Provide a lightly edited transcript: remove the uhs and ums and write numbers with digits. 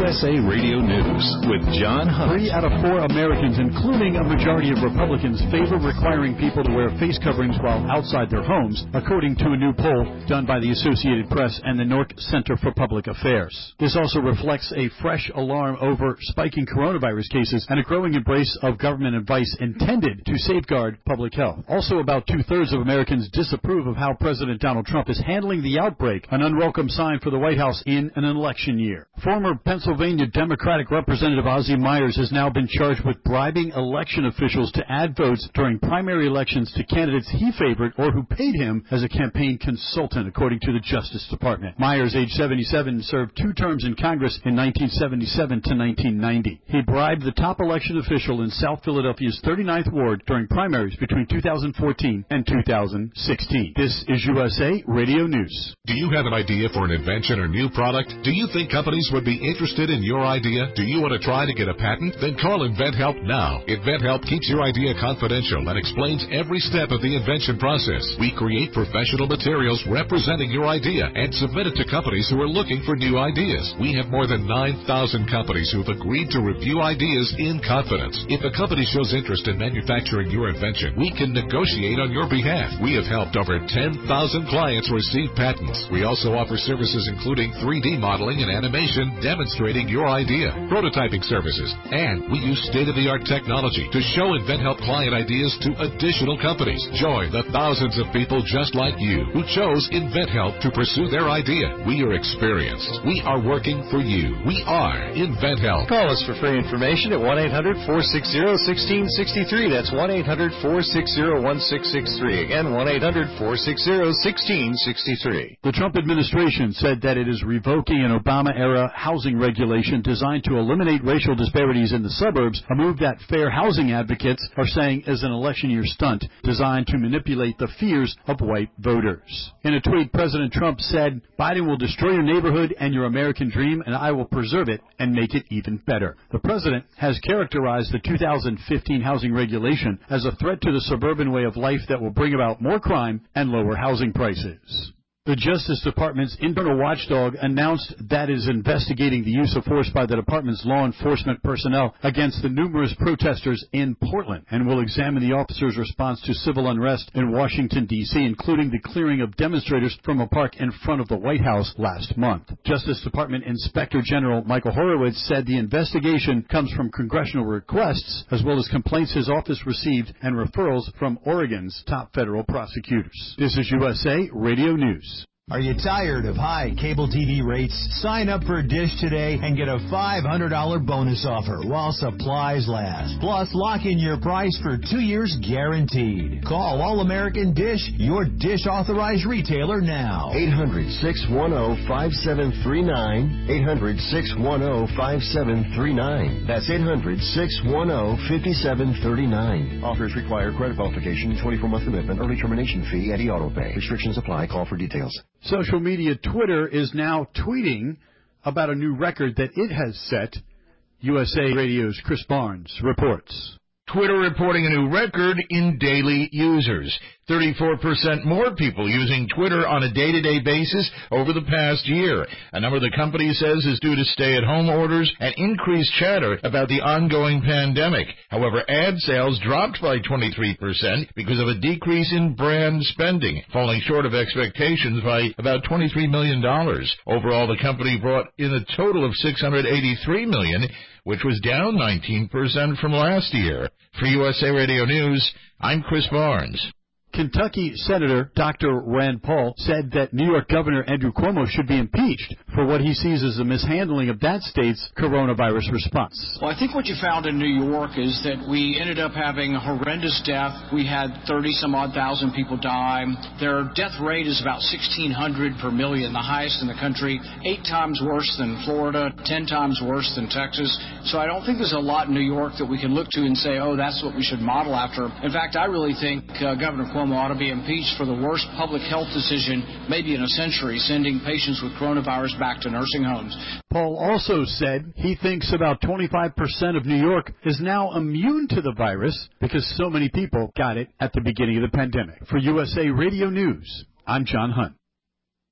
USA Radio News with John Hunt. 3 out of 4 Americans, including a majority of Republicans, favor requiring people to wear face coverings while outside their homes, according to a new poll done by the Associated Press and the Nork Center for Public Affairs. This also reflects a fresh alarm over spiking coronavirus cases and a growing embrace of government advice intended to safeguard public health. Also, about 2/3 of Americans disapprove of how President Donald Trump is handling the outbreak, an unwelcome sign for the White House in an election year. Former Pennsylvania Democratic Representative Ozzie Myers has now been charged with bribing election officials to add votes during primary elections to candidates he favored or who paid him as a campaign consultant, according to the Justice Department. Myers, age 77, served 2 terms in Congress in 1977 to 1990. He bribed the top election official in South Philadelphia's 39th Ward during primaries between 2014 and 2016. This is USA Radio News. Do you have an idea for an invention or new product? Do you think companies would be interested in your idea? Do you want to try to get a patent? Then call InventHelp now. InventHelp keeps your idea confidential and explains every step of the invention process. We create professional materials representing your idea and submit it to companies who are looking for new ideas. We have more than 9,000 companies who have agreed to review ideas in confidence. If a company shows interest in manufacturing your invention, we can negotiate on your behalf. We have helped over 10,000 clients receive patents. We also offer services including 3D modeling and animation demonstrating your idea, prototyping services, and we use state-of-the-art technology to show InventHelp client ideas to additional companies. Join the thousands of people just like you who chose InventHelp to pursue their idea. We are experienced. We are working for you. We are InventHelp. Call us for free information at 1-800-460-1663. That's 1-800-460-1663. Again, 1-800-460-1663. The Trump administration said that it is revoking an Obama-era housing regulation designed to eliminate racial disparities in the suburbs, a move that fair housing advocates are saying is an election year stunt designed to manipulate the fears of white voters. In a tweet, President Trump said, "Biden will destroy your neighborhood and your American dream, and I will preserve it and make it even better." The president has characterized the 2015 housing regulation as a threat to the suburban way of life that will bring about more crime and lower housing prices. The Justice Department's internal watchdog announced that it is investigating the use of force by the department's law enforcement personnel against the numerous protesters in Portland and will examine the officers' response to civil unrest in Washington, D.C., including the clearing of demonstrators from a park in front of the White House last month. Justice Department Inspector General Michael Horowitz said the investigation comes from congressional requests as well as complaints his office received and referrals from Oregon's top federal prosecutors. This is USA Radio News. Are you tired of high cable TV rates? Sign up for Dish today and get a $500 bonus offer while supplies last. Plus, lock in your price for 2 years guaranteed. Call All-American Dish, your Dish authorized retailer now. 800-610-5739. 800-610-5739. That's 800-610-5739. Offers require credit qualification, 24-month commitment, early termination fee, and auto pay. Restrictions apply. Call for details. Social media Twitter is now tweeting about a new record that it has set. USA Radio's Chris Barnes reports. Twitter reporting a new record in daily users. 34% more people using Twitter on a day-to-day basis over the past year. A number the company says is due to stay-at-home orders and increased chatter about the ongoing pandemic. However, ad sales dropped by 23% because of a decrease in brand spending, falling short of expectations by about $23 million. Overall, the company brought in a total of $683 million, which was down 19% from last year. For USA Radio News, I'm Chris Barnes. Kentucky Senator Dr. Rand Paul said that New York Governor Andrew Cuomo should be impeached for what he sees as a mishandling of that state's coronavirus response. Well, I think what you found in New York is that we ended up having a horrendous death. We had 30-some-odd thousand people die. Their death rate is about 1,600 per million, the highest in the country, 8 times worse than Florida, 10 times worse than Texas. So I don't think there's a lot in New York that we can look to and say, oh, that's what we should model after. In fact, I really think Governor Cuomo ought to be impeached for the worst public health decision maybe in a century, sending patients with coronavirus back to nursing homes. Paul also said he thinks about 25% of New York is now immune to the virus because so many people got it at the beginning of the pandemic. For USA Radio News, I'm John Hunt.